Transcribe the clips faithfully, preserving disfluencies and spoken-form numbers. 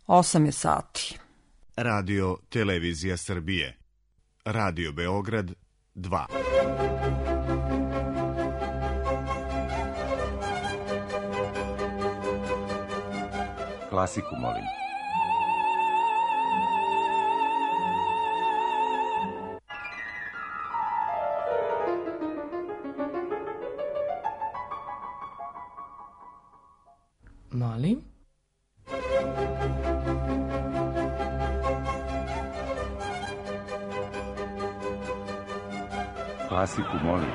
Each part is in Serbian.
osam je sati. Radio Televizija Srbije. Radio Beograd dva. Klasiku molim. Molim? Klasiku molim.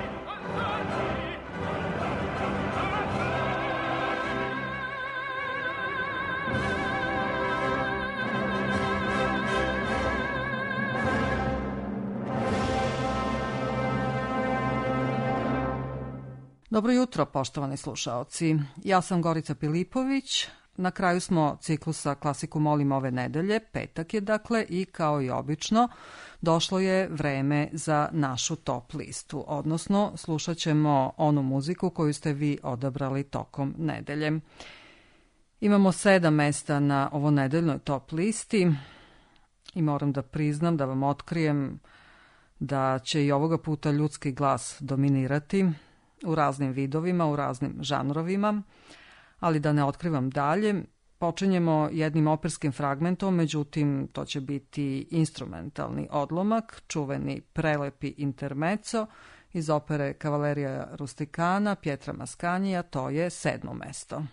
Dobro jutro, poštovani slušaoci. Ja sam Gorica Pilipović. Na kraju smo ciklusa Klasiku molim ove nedelje, petak je dakle, i kao i obično došlo je vreme za našu top listu, odnosno slušat ćemo onu muziku koju ste vi odabrali tokom nedelje. Imamo sedam mesta na ovo nedeljnoj top listi i moram da priznam, da vam otkrijem da će i ovoga puta ljudski glas dominirati u raznim vidovima, u raznim žanrovima, ali da ne otkrivam dalje, počinjemo jednim operskim fragmentom, međutim to će biti instrumentalni odlomak, čuveni prelepi intermezzo iz opere Cavalleria Rusticana Pietra Mascanija, to je sedmo mesto.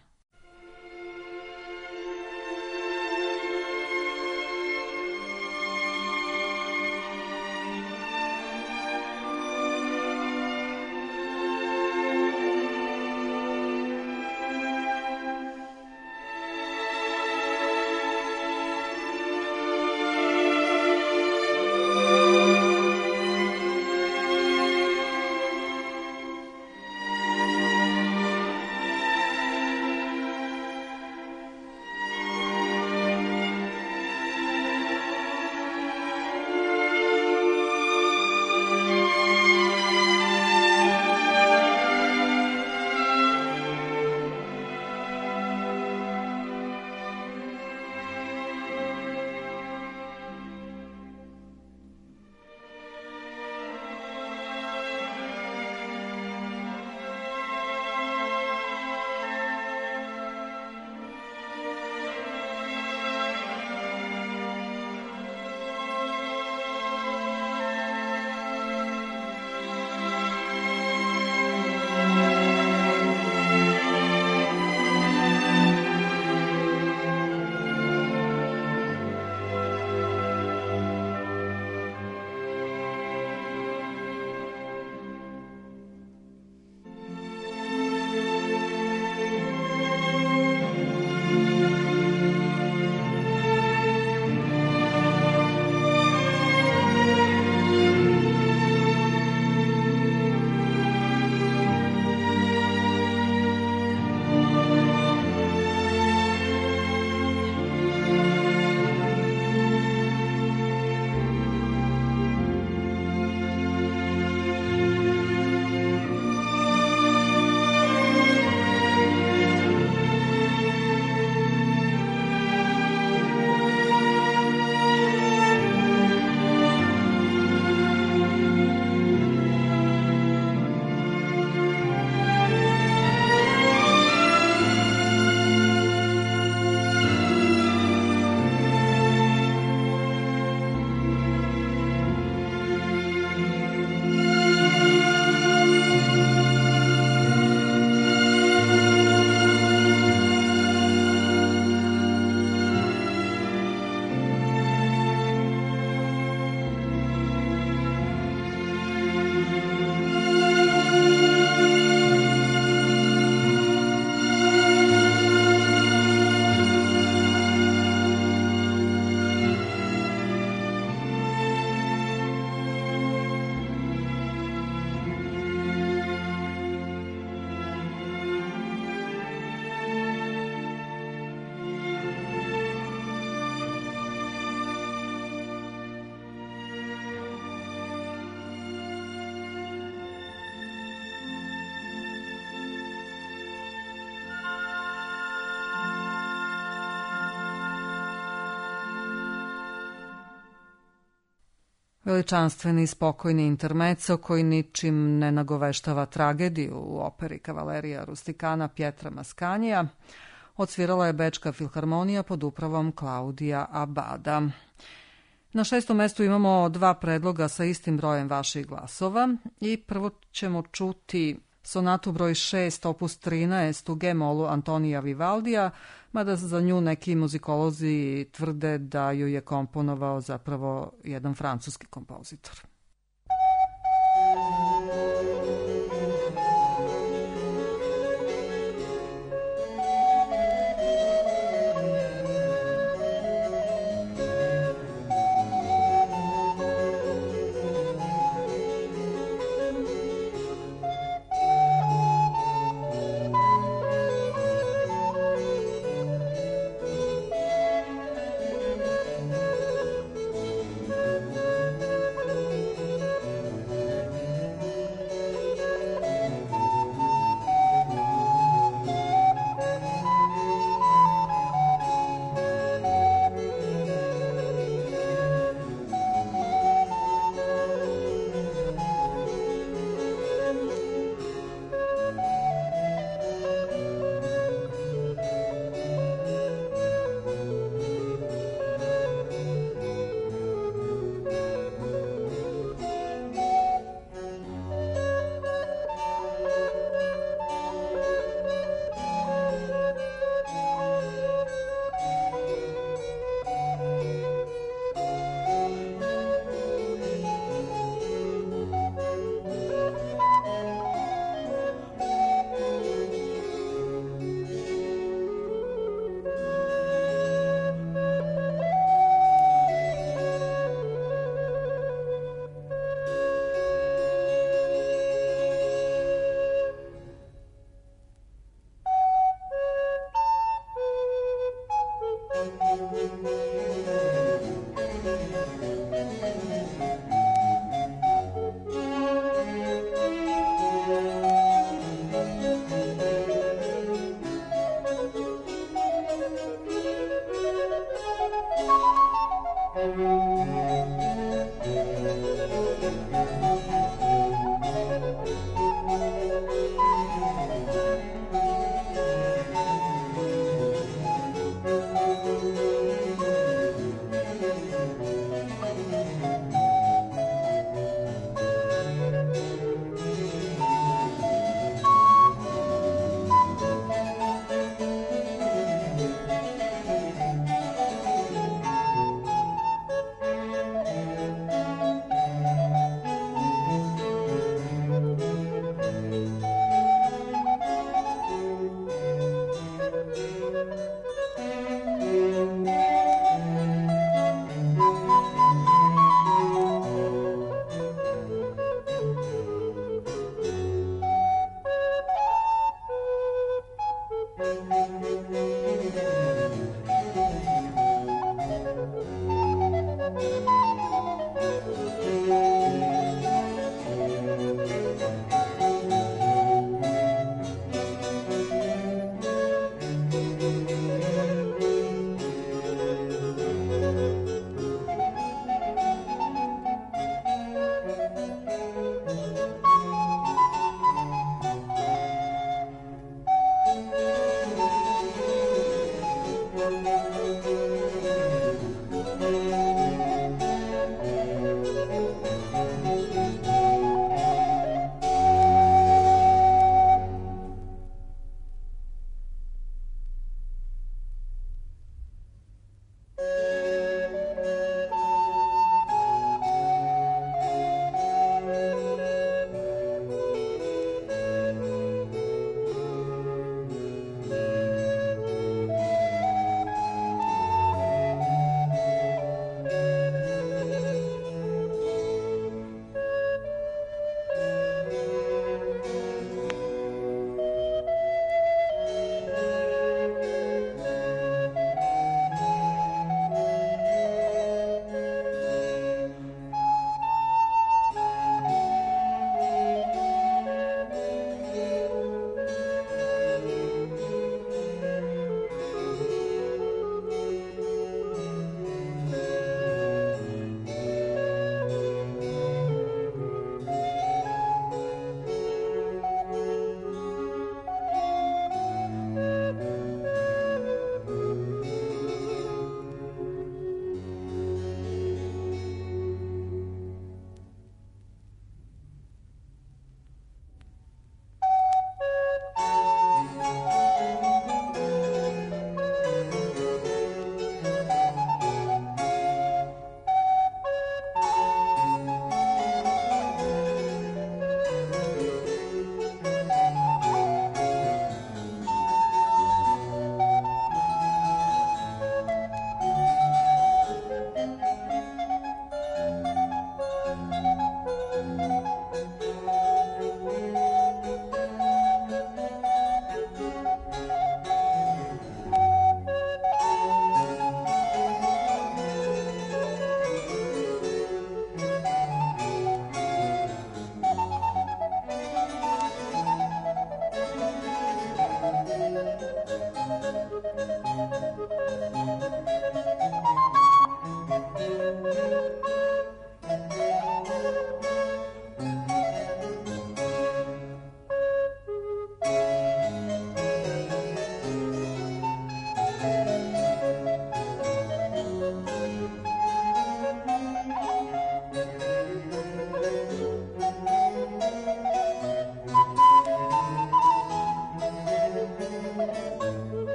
Veličanstveni i spokojni intermezzo koji ničim ne nagoveštava tragediju u operi Kavalerija Rustikana Pietra Mascanija odsvirala je Bečka filharmonija pod upravom Klaudija Abada. Na šestom mestu imamo dva predloga sa istim brojem vaših glasova i prvo ćemo čuti sonatu broj šest opus trinaest u G-molu Antonija Vivaldija, mada za nju neki muzikolozi tvrde da ju je komponovao zapravo jedan francuski kompozitor.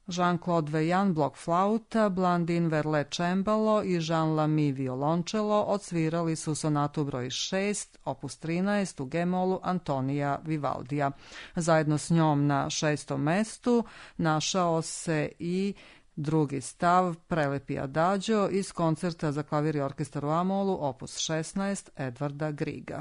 Jean-Claude Veillant blok flauta, Blandine Verlet cembalo i Jean Lamy violončelo odsvirali su sonatu broj šest, opus trinaest u G-molu Antonija Vivaldija. Zajedno s njom na šestom mestu našao se i drugi stav, Prelepi adagio iz koncerta za klavir i orkestar u A-molu, opus šesnaest, Edvarda Griga.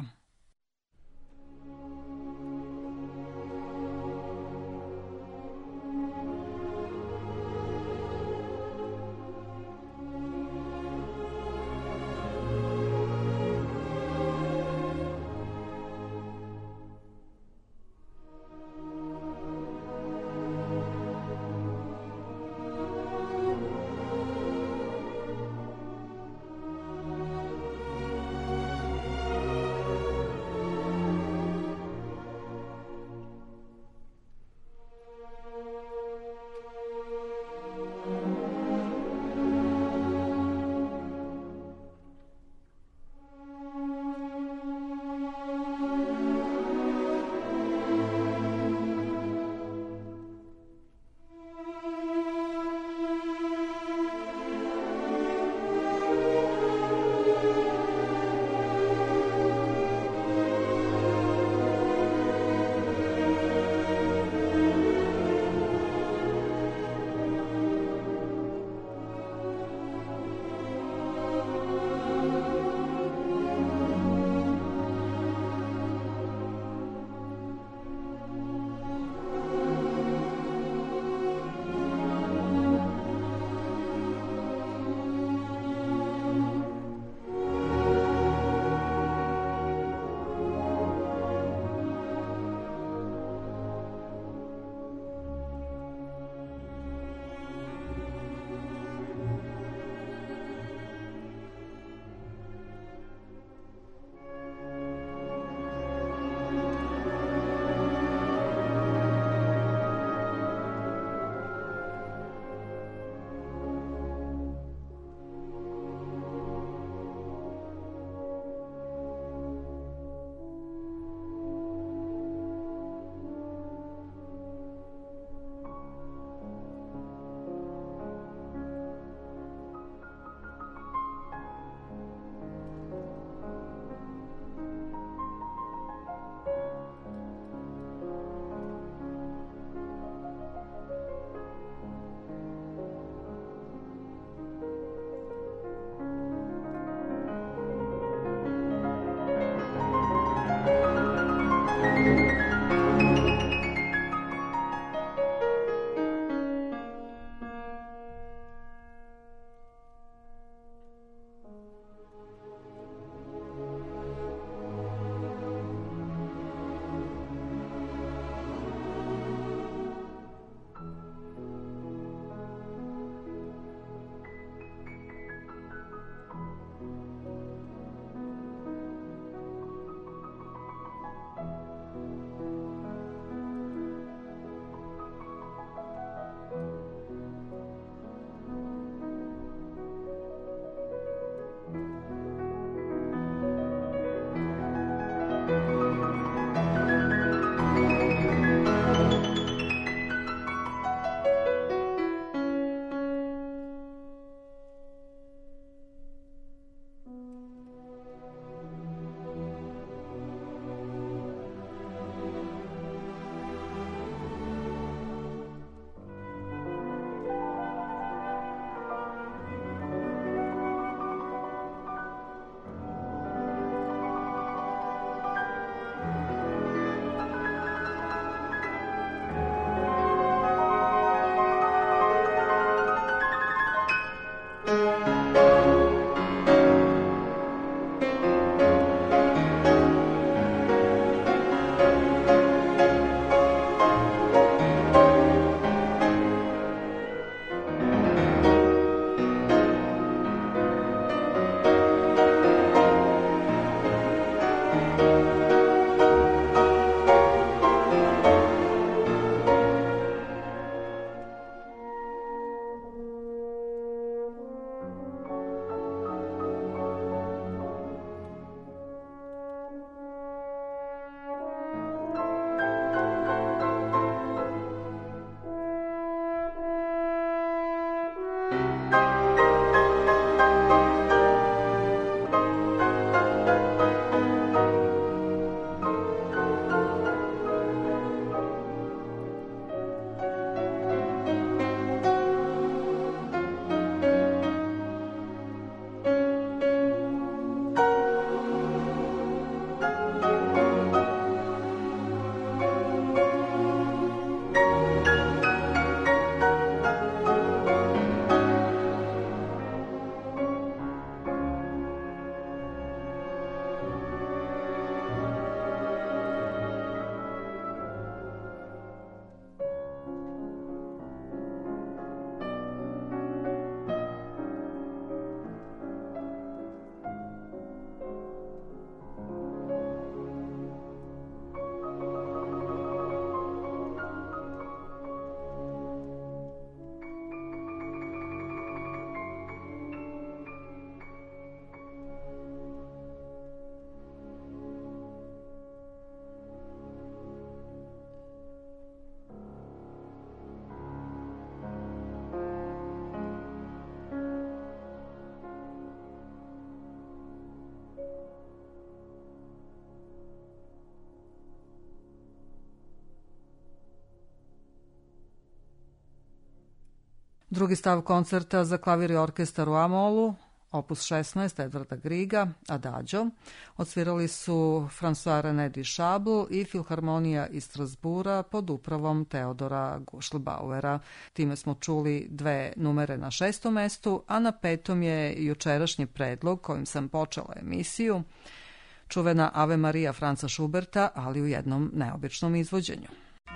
Drugi stav koncerta za klavir i orkestar u A-molu, opus šesnaest Edvarda Griga, Adagio, odsvirali su François René Duchabel i Filharmonija iz Strasbura pod upravom Teodora Gušlbauera. Time smo čuli dve numere na šestom mestu, a na petom je jučerašnji predlog kojim sam počela emisiju, čuvena Ave Maria Franca Schuberta, ali u jednom neobičnom izvođenju.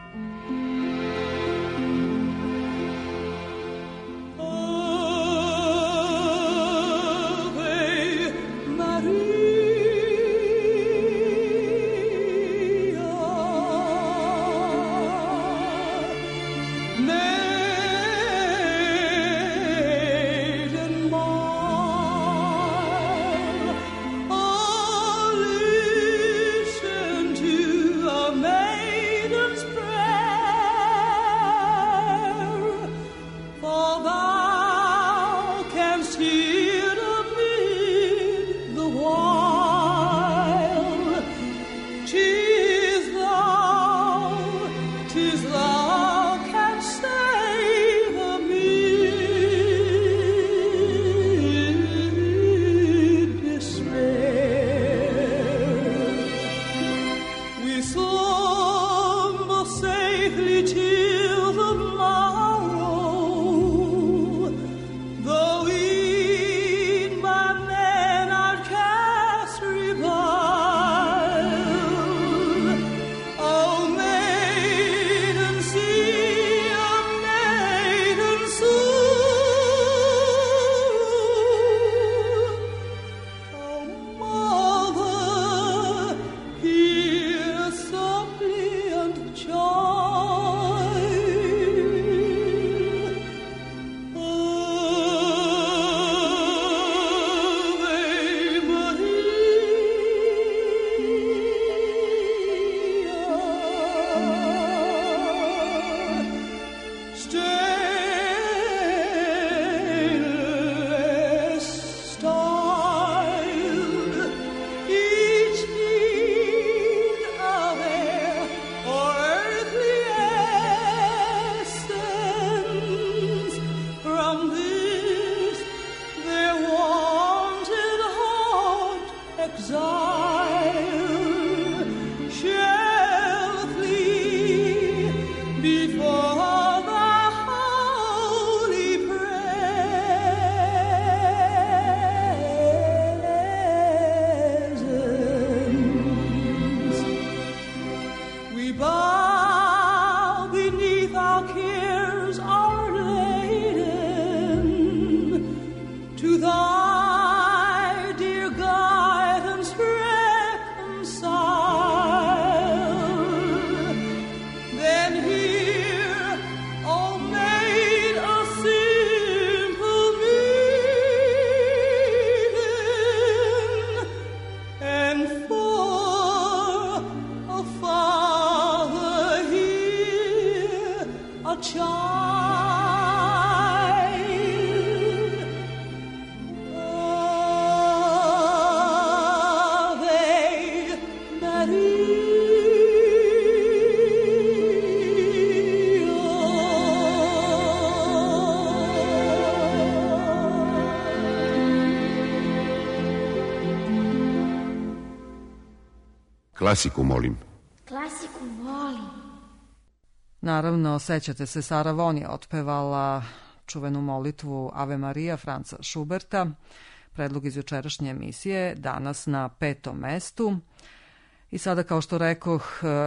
Klasiku, molim. Klasiku, molim. Naravno, sećate se, Sara Von je otpevala čuvenu molitvu Ave Maria Franca Schuberta, predlog iz jučerašnje emisije, danas na petom mestu. I sada, kao što rekoh,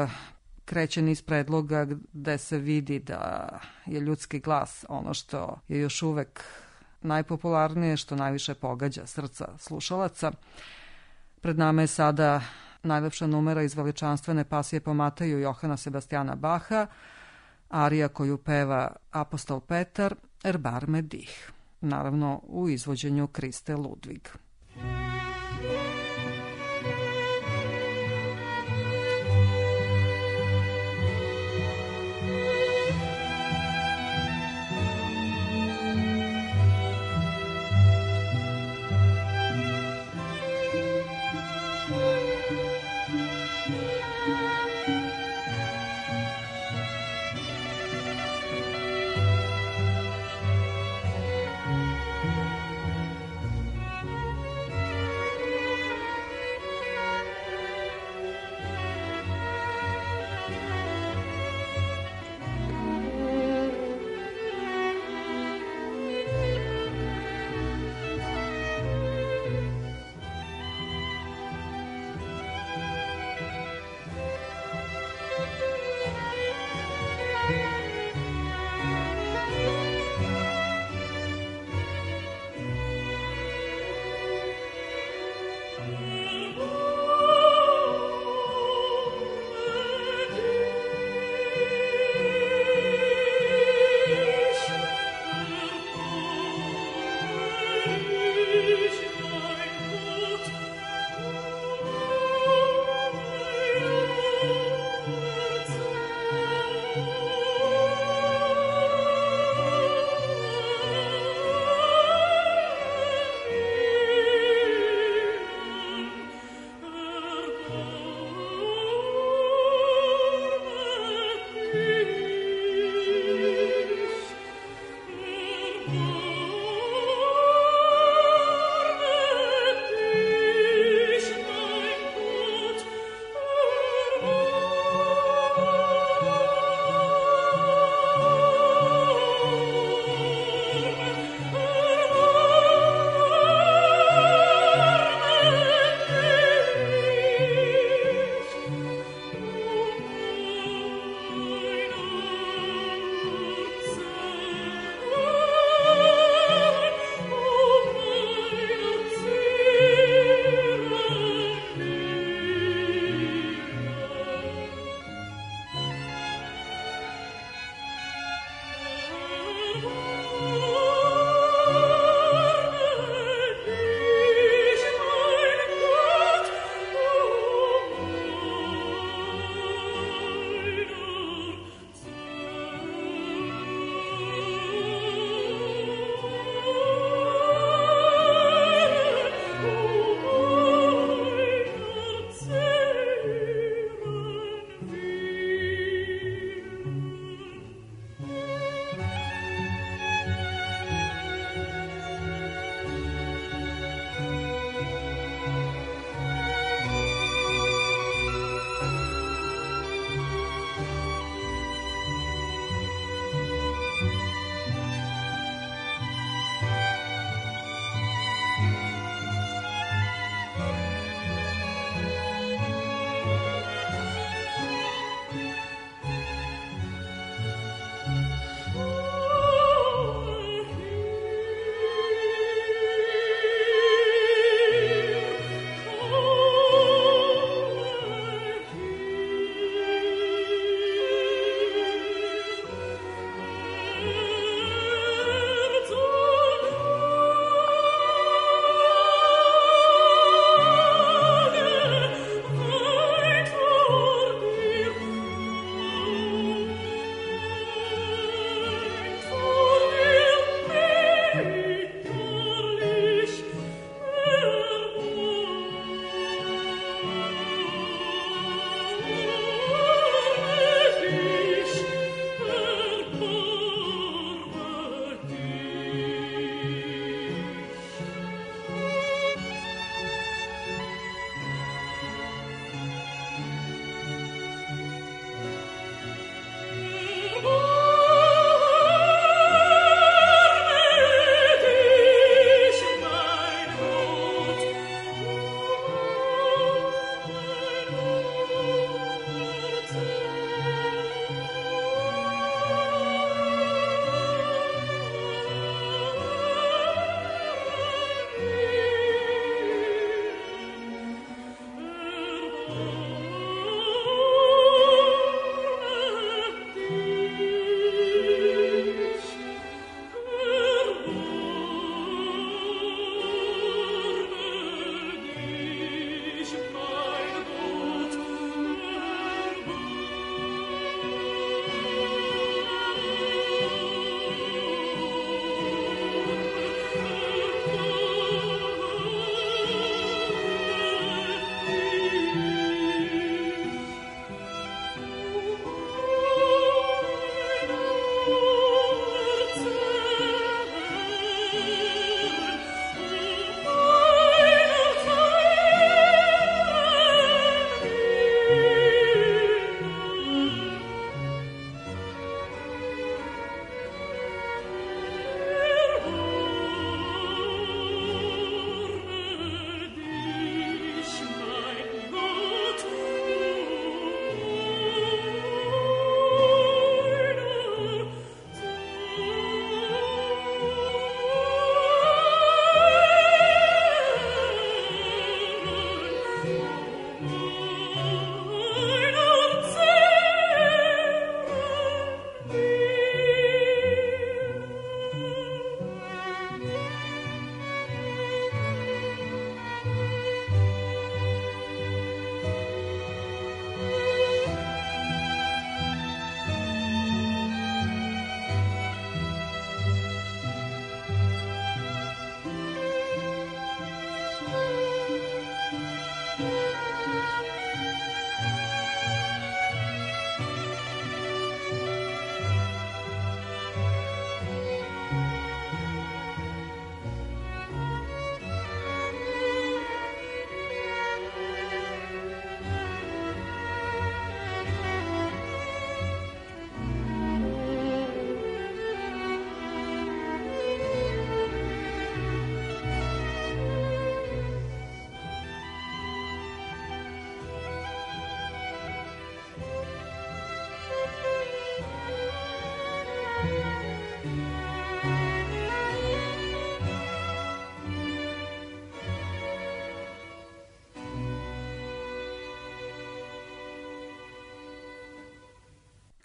kreće niz predloga gde se vidi da je ljudski glas ono što je još uvek najpopularnije, što najviše pogađa srca slušalaca. Pred nama je sada najlepša numera iz veličanstvene pasije po Mateju Johana Sebastijana Baha, arija koju peva apostol Petar, Erbarme dich, naravno u izvođenju Kriste Ludvig. Oh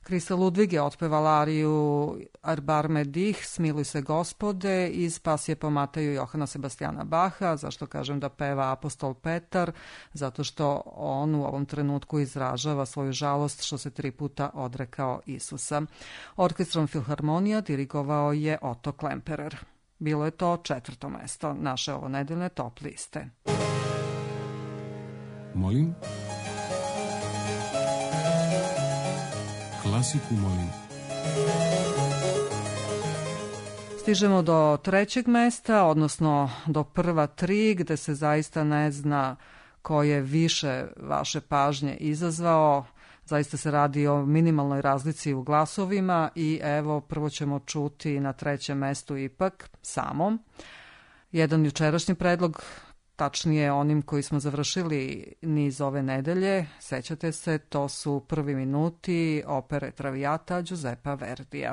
Krista Ludvig je otpevala ariju Erbarme dich, Smiluj se Gospode iz Pasije po Mateju Johana Sebastijana Baha. Zašto kažem da peva apostol Petar? Zato što on u ovom trenutku izražava svoju žalost što se tri puta odrekao Isusa. Orkestrom Filharmonija dirigovao je Otto Klemperer. Bilo je to četvrto mesto naše ovonedeljne top liste. Molim? Klasiku molim. Stižemo do trećeg mesta, odnosno do prva tri, gde se zaista ne zna ko je više vaše pažnje izazvao. Zaista se radi o minimalnoj razlici u glasovima i evo prvo ćemo čuti na trećem mestu ipak samom. Jedan jučerašnji predlog, tačnije onim koji smo završili niz ove nedelje, sećate se, to su prvi minuti opere Traviata Giuseppa Verdija.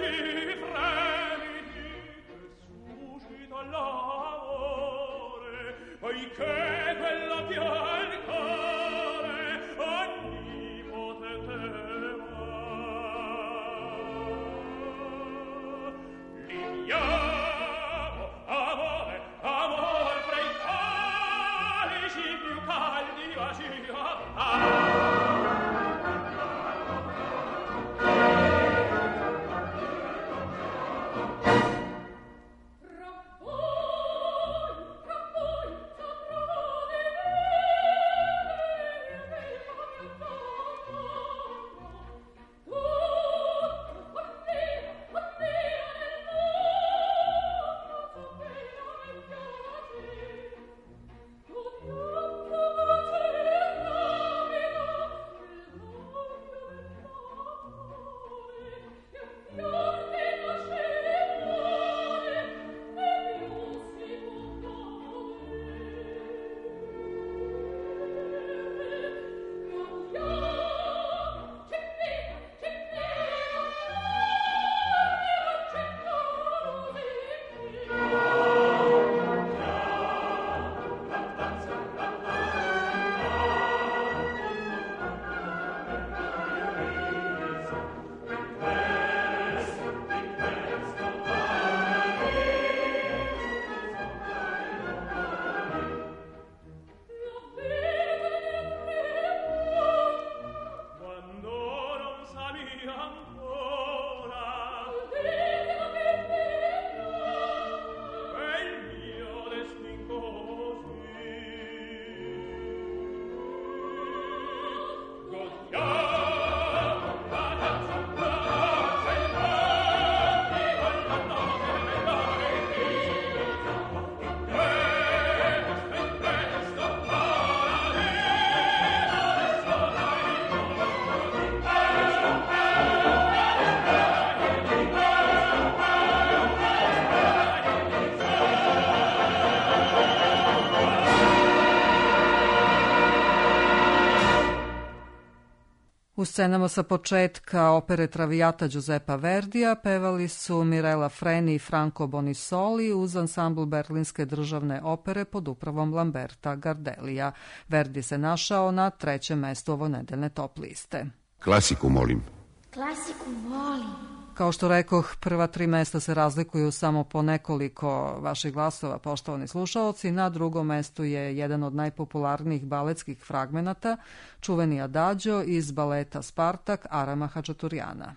U scenama sa početka opere Traviata Giuseppa Verdija pevali su Mirella Freni i Franco Bonisoli uz ansambl Berlinske državne opere pod upravom Lamberta Gardelija. Verdi se našao na trećem mestu ovonedeljne top liste. Klasiku molim. Klasiku volim. Kao što rekoh, prva tri mesta se razlikuju samo po nekoliko vaših glasova, poštovani slušaoci. Na drugom mestu je jedan od najpopularnijih baletskih fragmenata, čuveni Adagio iz baleta Spartak Arama Hačaturjana.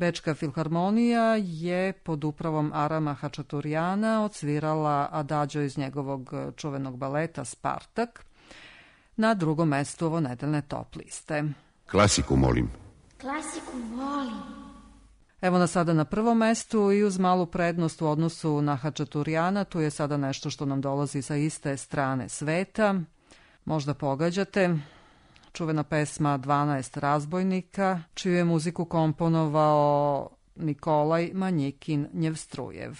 Bečka filharmonija je pod upravom Arama Hačaturijana odsvirala adagio iz njegovog čuvenog baleta Spartak na drugom mestu ovo nedeljne top liste. Klasiku molim. Klasiku volim. Evo nas sada na prvom mestu i uz malu prednost u odnosu na Hačaturijana, tu je sada nešto što nam dolazi sa iste strane sveta. Možda pogađate, čuvena pesma dvanaest razbojnika, čiju je muziku komponovao Nikolaj Manjikin Njevstrujev.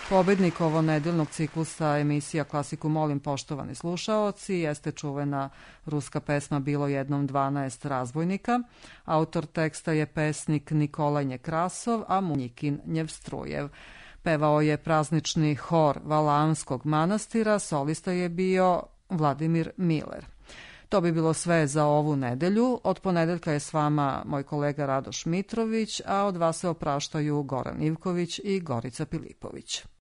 Pobednik ovo nedeljnog ciklusa emisija Klasiku molim, poštovani slušaoci, jeste čuvena ruska pesma Bilo jednom dvanaest razbojnika. Autor teksta je pesnik Nikolaj Njekrasov, a Munjikin Njevstrujev. Pevao je praznični hor Valamskog manastira, solista je bio Vladimir Miler. To bi bilo sve za ovu nedelju. Od ponedeljka je s vama moj kolega Radoš Mitrović, a od vas se opraštaju Goran Ivković i Gorica Pilipović.